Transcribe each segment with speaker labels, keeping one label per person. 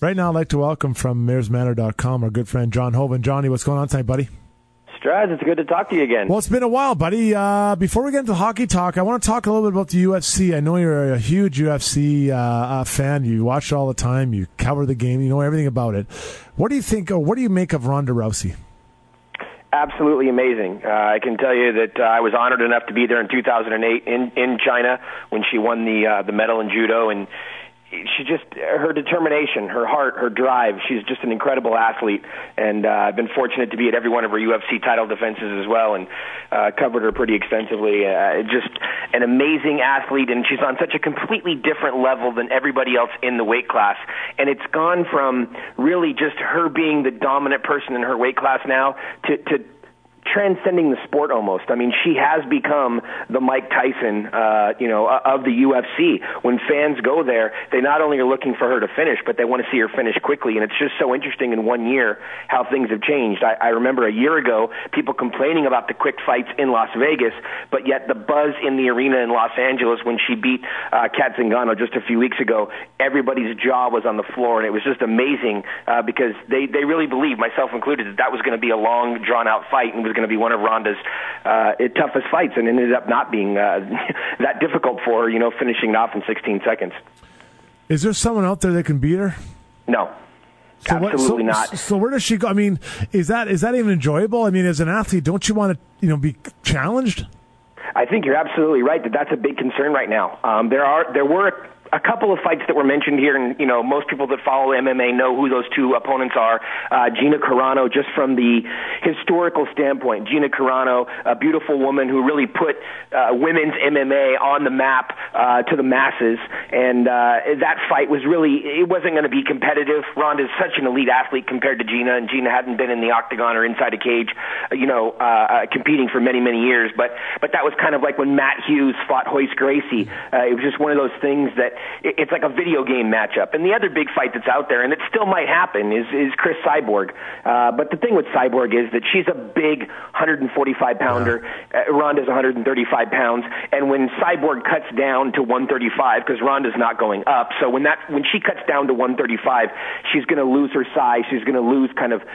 Speaker 1: Right now, I'd like to welcome from mayorsmanor.com our good friend John Hoven. Johnny, what's going on tonight, buddy?
Speaker 2: Straz, it's good to talk to you again.
Speaker 1: Well, it's been a while, buddy. Before we get into hockey talk, I want to talk a little bit about the UFC. I know you're a huge UFC fan. You watch it all the time. You cover the game. You know everything about it. What do you think, or what do you make of Ronda Rousey?
Speaker 2: Absolutely amazing. I can tell you that I was honored enough to be there in 2008 in China when she won the medal in judo, and she just, her determination, her heart, her drive, she's just an incredible athlete, and I've been fortunate to be at every one of her UFC title defenses as well, and covered her pretty extensively. Just an amazing athlete, and she's on such a completely different level than everybody else in the weight class, and it's gone from really just her being the dominant person in her weight class now to transcending the sport almost. I mean, she has become the Mike Tyson, of the UFC. When fans go there, they not only are looking for her to finish, but they want to see her finish quickly. And it's just so interesting in 1 year how things have changed. I remember a year ago, people complaining about the quick fights in Las Vegas, but yet the buzz in the arena in Los Angeles when she beat Kat Zingano just a few weeks ago, everybody's jaw was on the floor, and it was just amazing because they really believed, myself included, that was going to be a long, drawn-out fight and was going to be one of Ronda's toughest fights, and ended up not being that difficult for her, finishing it off in 16 seconds.
Speaker 1: Is there someone out there that can beat her?
Speaker 2: No. Absolutely not.
Speaker 1: So where does she go? I mean, is that even enjoyable? I mean, as an athlete, don't you want to, be challenged?
Speaker 2: I think you're absolutely right that's a big concern right now. There were a couple of fights that were mentioned here, and most people that follow MMA know who those two opponents are. Gina Carano, just from the historical standpoint, Gina Carano, a beautiful woman who really put women's MMA on the map to the masses, and that fight was it wasn't going to be competitive. Ronda's such an elite athlete compared to Gina, and Gina hadn't been in the octagon or inside a cage, competing for many, many years. But that was kind of like when Matt Hughes fought Royce Gracie. It was just one of those things that it's like a video game matchup. And the other big fight that's out there, and it still might happen, is Chris Cyborg. But the thing with Cyborg is that she's a big 145-pounder. Ronda's 135 pounds. And when Cyborg cuts down to 135, because Ronda's not going up, so when she cuts down to 135, she's going to lose her size. She's going to lose kind of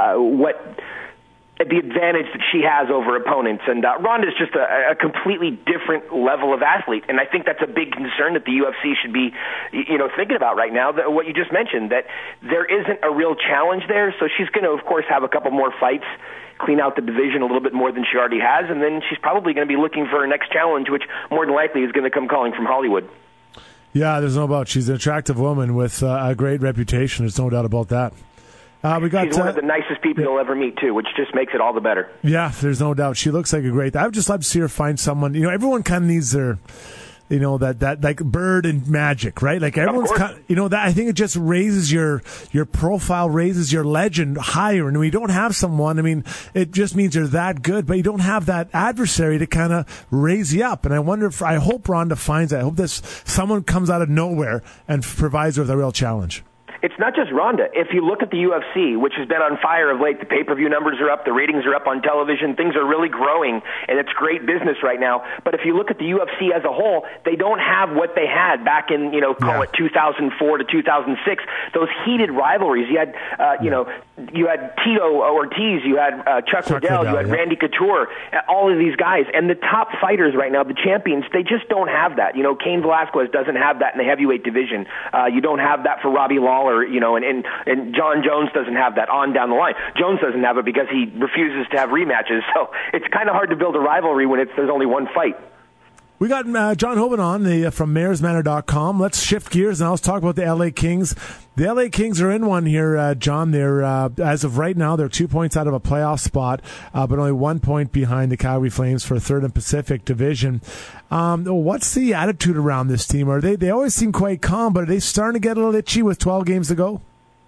Speaker 2: the advantage that she has over opponents. And Ronda's just a completely different level of athlete, and I think that's a big concern that the UFC should be, thinking about right now, that what you just mentioned, that there isn't a real challenge there, so she's going to, of course, have a couple more fights, clean out the division a little bit more than she already has, and then she's probably going to be looking for her next challenge, which more than likely is going to come calling from Hollywood.
Speaker 1: Yeah, there's no doubt. She's an attractive woman with a great reputation. There's no doubt about that.
Speaker 2: She's one of the nicest people you'll ever meet, too, which just makes it all the better.
Speaker 1: Yeah, there's no doubt. She looks like a great... I would just love to see her find someone... everyone kind of needs their... that like Bird and Magic, right? Like everyone's kind of, that I think it just raises your profile, raises your legend higher. And when you don't have someone, I mean, it just means you're that good, but you don't have that adversary to kind of raise you up. And I hope Ronda finds that. I hope someone comes out of nowhere and provides her with a real challenge.
Speaker 2: It's not just Ronda. If you look at the UFC, which has been on fire of late, the pay-per-view numbers are up, the ratings are up on television, things are really growing, and it's great business right now. But if you look at the UFC as a whole, they don't have what they had back in, call it 2004 to 2006. Those heated rivalries. You had, you had Tito Ortiz, you had Chuck Liddell, you had Randy Couture, all of these guys. And the top fighters right now, the champions, they just don't have that. Cain Velasquez doesn't have that in the heavyweight division. You don't have that for Robbie Lawler. And John Jones doesn't have that on down the line. Jones doesn't have it because he refuses to have rematches. So it's kind of hard to build a rivalry when there's only one fight.
Speaker 1: We got John Hoven on from mayorsmanor.com. Let's shift gears and let's talk about the LA Kings. The LA Kings are in one here, John. They're as of right now, they're 2 points out of a playoff spot, but only 1 point behind the Calgary Flames for third in Pacific Division. What's the attitude around this team? They always seem quite calm, but are they starting to get a little itchy with 12 games to go?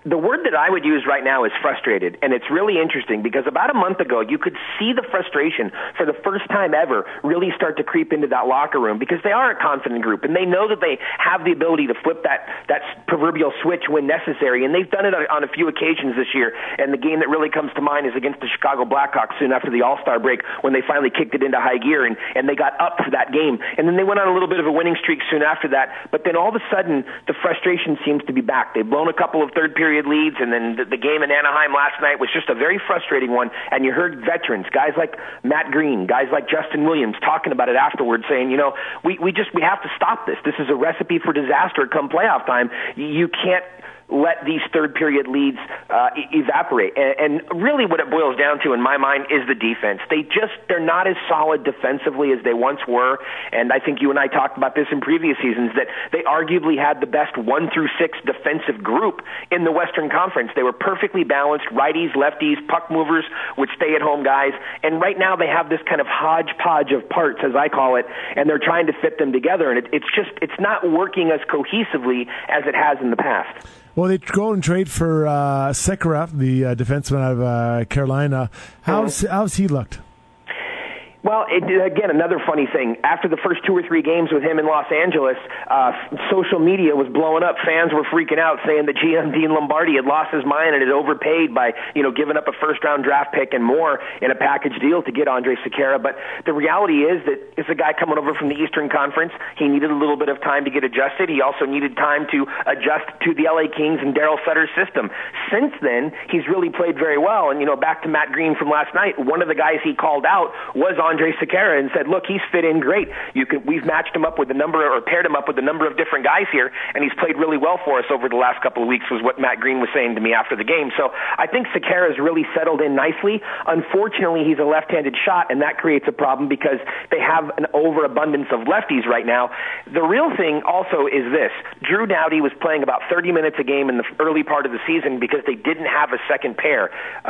Speaker 2: the word that I would use right now is frustrated, and it's really interesting because about a month ago you could see the frustration for the first time ever really start to creep into that locker room because they are a confident group and they know that they have the ability to flip that proverbial switch when necessary, and they've done it on a few occasions this year. And the game that really comes to mind is against the Chicago Blackhawks soon after the All-Star break when they finally kicked it into high gear and they got up for that game. And then they went on a little bit of a winning streak soon after that, but then all of a sudden the frustration seems to be back. They've blown a couple of third-period leads, and then the game in Anaheim last night was just a very frustrating one. And you heard veterans, guys like Matt Green, guys like Justin Williams, talking about it afterwards, saying, we have to stop this. This is a recipe for disaster come playoff time. You can't let these third-period leads evaporate. And really what it boils down to, in my mind, is the defense. They're not as solid defensively as they once were, and I think you and I talked about this in previous seasons, that they arguably had the best 1 through 6 defensive group in the Western Conference. They were perfectly balanced, righties, lefties, puck movers with stay-at-home guys, and right now they have this kind of hodgepodge of parts, as I call it, and they're trying to fit them together, and it's not working as cohesively as it has in the past.
Speaker 1: Well, they go and trade for Sekera, the defenseman out of Carolina. How's he looked?
Speaker 2: Well, again, another funny thing. After the first 2 or 3 games with him in Los Angeles, social media was blowing up. Fans were freaking out, saying that GM Dean Lombardi had lost his mind and had overpaid by, giving up a first-round draft pick and more in a package deal to get Andre Sekera. But the reality is that it's a guy coming over from the Eastern Conference. He needed a little bit of time to get adjusted. He also needed time to adjust to the LA Kings and Darryl Sutter's system. Since then, he's really played very well. And, back to Matt Green from last night, one of the guys he called out was Andre Sekera and said, look, he's fit in great. We've matched him up with paired him up with a number of different guys here, and he's played really well for us over the last couple of weeks, was what Matt Green was saying to me after the game. So I think Sekera's really settled in nicely. Unfortunately, he's a left-handed shot, and that creates a problem because they have an overabundance of lefties right now. The real thing also is this. Drew Doughty was playing about 30 minutes a game in the early part of the season because they didn't have a second pair,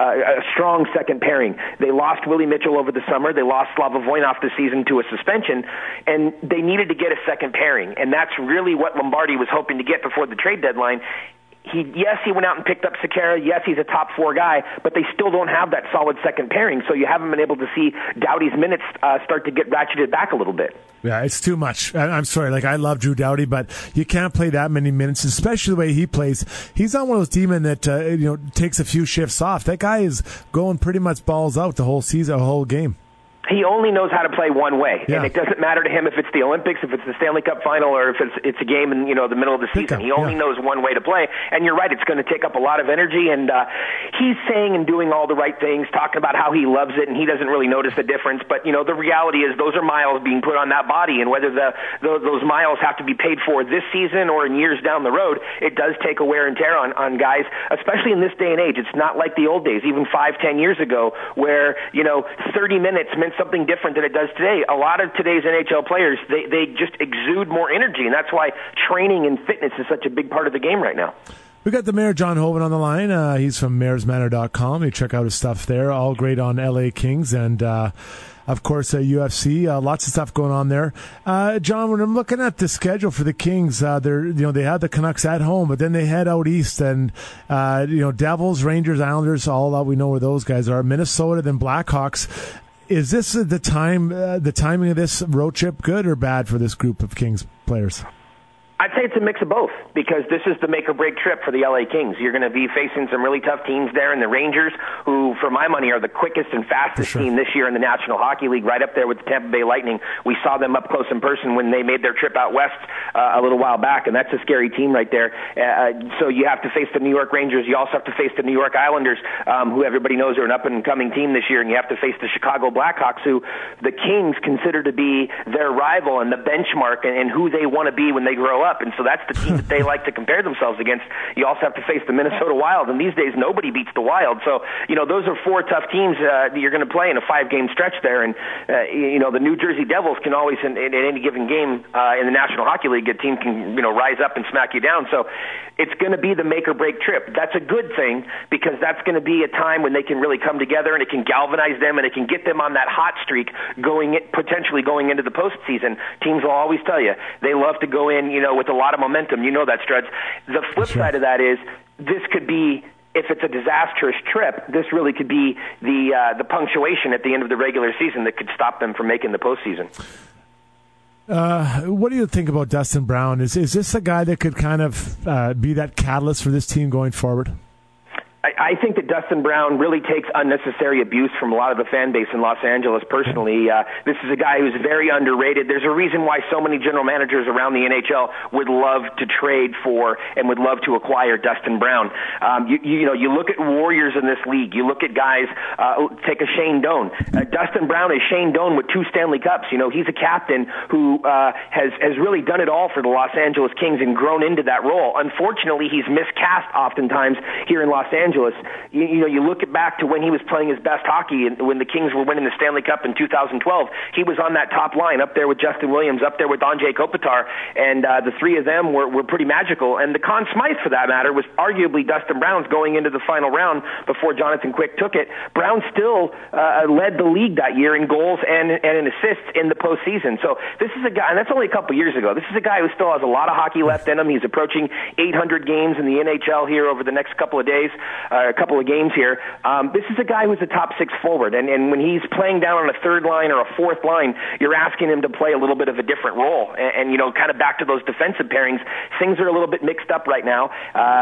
Speaker 2: a strong second pairing. They lost Willie Mitchell over the summer. They lost Slava Voinov this season to a suspension, and they needed to get a second pairing, and that's really what Lombardi was hoping to get before the trade deadline. He went out and picked up Sekera. Yes, he's a top 4 guy, but they still don't have that solid second pairing, so you haven't been able to see Doughty's minutes start to get ratcheted back a little bit.
Speaker 1: Yeah, it's too much. I'm sorry. I love Drew Doughty, but you can't play that many minutes, especially the way he plays. He's not one of those demons that takes a few shifts off. That guy is going pretty much balls out the whole season, the whole game.
Speaker 2: He only knows how to play one way,
Speaker 1: yeah.
Speaker 2: And it doesn't matter to him if it's the Olympics, if it's the Stanley Cup final, or if it's a game in the middle of the season. He only knows one way to play, and you're right, it's going to take up a lot of energy. And he's saying and doing all the right things, talking about how he loves it, and he doesn't really notice the difference. But the reality is those are miles being put on that body, and whether those miles have to be paid for this season or in years down the road, it does take a wear and tear on guys, especially in this day and age. It's not like the old days, even 5-10 years ago, where 30 minutes meant something different than it does today. A lot of today's NHL players, they just exude more energy, and that's why training and fitness is such a big part of the game right now.
Speaker 1: We got the mayor, John Hoven, on the line. He's from mayorsmanor.com. You check out his stuff there. All great on LA Kings and, of course, UFC. Lots of stuff going on there. John, when I'm looking at the schedule for the Kings, they have the Canucks at home, but then they head out east and, Devils, Rangers, Islanders, all out. We know where those guys are. Minnesota, then Blackhawks. Is this the timing of this road trip good or bad for this group of Kings players?
Speaker 2: I'd say it's a mix of both because this is the make-or-break trip for the LA Kings. You're going to be facing some really tough teams there, and the Rangers, who, for my money, are the quickest and fastest team this year in the National Hockey League, right up there with the Tampa Bay Lightning. We saw them up close in person when they made their trip out west a little while back, and that's a scary team right there. So you have to face the New York Rangers. You also have to face the New York Islanders, who everybody knows are an up-and-coming team this year, and you have to face the Chicago Blackhawks, who the Kings consider to be their rival and the benchmark and who they want to be when they grow up. And so that's the team that they like to compare themselves against. You also have to face the Minnesota Wild, and these days nobody beats the Wild. So, those are 4 tough teams that you're going to play in a 5-game stretch there. And, the New Jersey Devils can always, in any given game in the National Hockey League, a team can, rise up and smack you down. So it's going to be the make-or-break trip. That's a good thing because that's going to be a time when they can really come together and it can galvanize them and it can get them on that hot streak potentially going into the postseason. Teams will always tell you they love to go in, with a lot of momentum. You know that, Struds. The flip side of that is this could be, if it's a disastrous trip, this really could be the punctuation at the end of the regular season that could stop them from making the postseason.
Speaker 1: What do you think about Dustin Brown? Is this a guy that could kind of be that catalyst for this team going forward?
Speaker 2: I think that Dustin Brown really takes unnecessary abuse from a lot of the fan base in Los Angeles personally. This is a guy who's very underrated. There's a reason why so many general managers around the NHL would love to trade for and would love to acquire Dustin Brown. You look at Warriors in this league. You look at guys, take a Shane Doan. Dustin Brown is Shane Doan with 2 Stanley Cups. He's a captain who has really done it all for the Los Angeles Kings and grown into that role. Unfortunately, he's miscast oftentimes here in Los Angeles. You look back to when he was playing his best hockey and when the Kings were winning the Stanley Cup in 2012. He was on that top line up there with Justin Williams, up there with Andrei Kopitar, and the three of them were pretty magical. And the Conn Smythe, for that matter, was arguably Dustin Brown's going into the final round before Jonathan Quick took it. Brown still led the league that year in goals and in assists in the postseason. So this is a guy, and that's only a couple years ago. This is a guy who still has a lot of hockey left in him. He's approaching 800 games in the NHL here over the next couple of days. A couple of games here. This is a guy who's a top 6 forward, and when he's playing down on a third line or a fourth line, you're asking him to play a little bit of a different role. And kind of back to those defensive pairings, things are a little bit mixed up right now.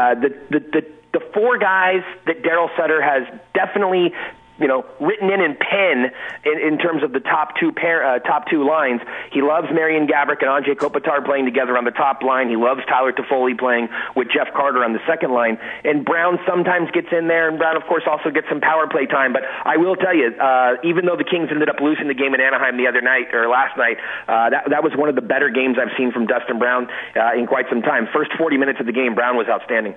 Speaker 2: The 4 guys that Daryl Sutter has definitely written in pen in terms of the top two lines. He loves Marian Gaborik and Andrei Kopitar playing together on the top line. He loves Tyler Toffoli playing with Jeff Carter on the second line. And Brown sometimes gets in there, and Brown, of course, also gets some power play time. But I will tell you, even though the Kings ended up losing the game in Anaheim last night, that was one of the better games I've seen from Dustin Brown in quite some time. First 40 minutes of the game, Brown was outstanding.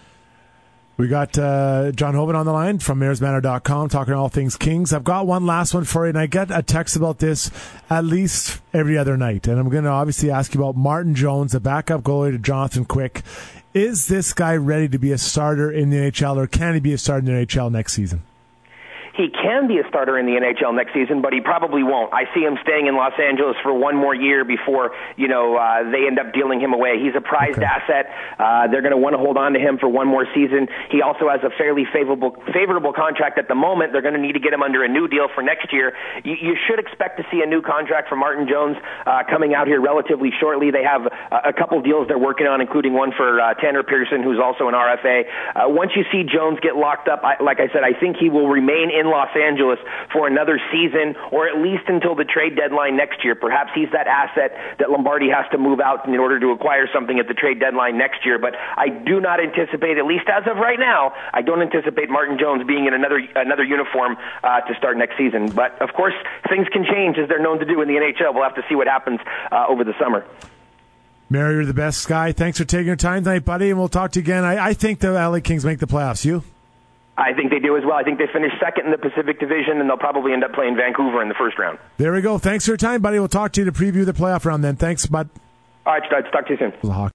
Speaker 1: We got John Hoban on the line from mayorsmanor.com talking all things Kings. I've got one last one for you, and I get a text about this at least every other night. And I'm going to obviously ask you about Martin Jones, the backup goalie to Jonathan Quick. Is this guy ready to be a starter in the NHL, or can he be a starter in the NHL next season?
Speaker 2: He can be a starter in the NHL next season, but he probably won't. I see him staying in Los Angeles for one more year before, they end up dealing him away. He's a prized asset. They're going to want to hold on to him for one more season. He also has a fairly favorable contract at the moment. They're going to need to get him under a new deal for next year. You should expect to see a new contract for Martin Jones coming out here relatively shortly. They have a couple deals they're working on, including one for Tanner Pearson, who's also an RFA. Once you see Jones get locked up, like I said, I think he will remain in Los Angeles for another season, or at least until the trade deadline next year. Perhaps he's that asset that Lombardi has to move out in order to acquire something at the trade deadline next year. But I do not anticipate, at least as of right now, I don't anticipate Martin Jones being in another uniform to start next season. But of course, things can change, as they're known to do in the NHL. We'll have to see what happens over the summer.
Speaker 1: Mary, you're the best guy. Thanks for taking your time tonight, buddy, and we'll talk to you again. I think the LA Kings make the playoffs. You?
Speaker 2: I think they do as well. I think they finish second in the Pacific Division, and they'll probably end up playing Vancouver in the first round.
Speaker 1: There we go. Thanks for your time, buddy. We'll talk to you to preview the playoff round then. Thanks, bud.
Speaker 2: All right, Studs. Talk to you soon.